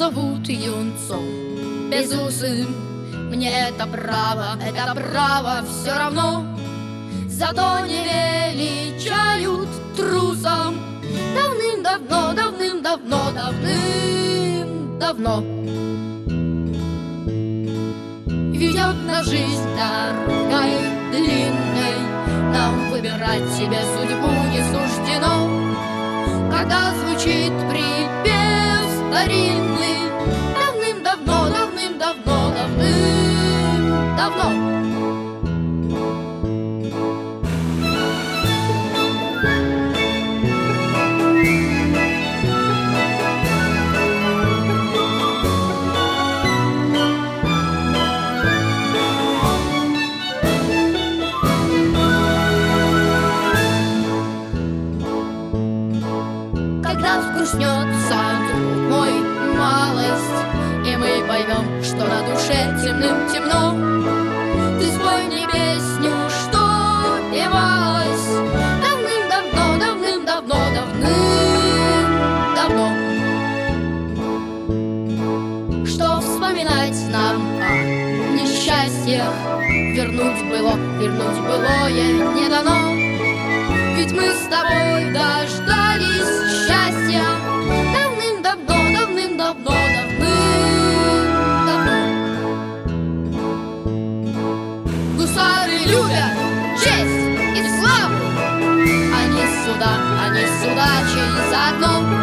зовут юнцом безусым. Мне это право все равно. Зато не величают трусом. Давным-давно, давным-давно, давным-давно ведет на жизнь дорогой длинной. Нам выбирать себе судьбу не суждено. Когда звучит припев старинный, давным-давно, давным-давно, давным-давно. Когда вкуснется, друг мой, малость, и мы поймем, что на душе темным-темно, ты спой мне песню, что певалась давным-давно, давным-давно, давным-давно. Что вспоминать нам о несчастьях, вернуть былое не дано. Ведь мы с тобой дождались счастья давным-давно, давным-давно, давным-давно. Гусары любят честь и славу, они с удачей заодно.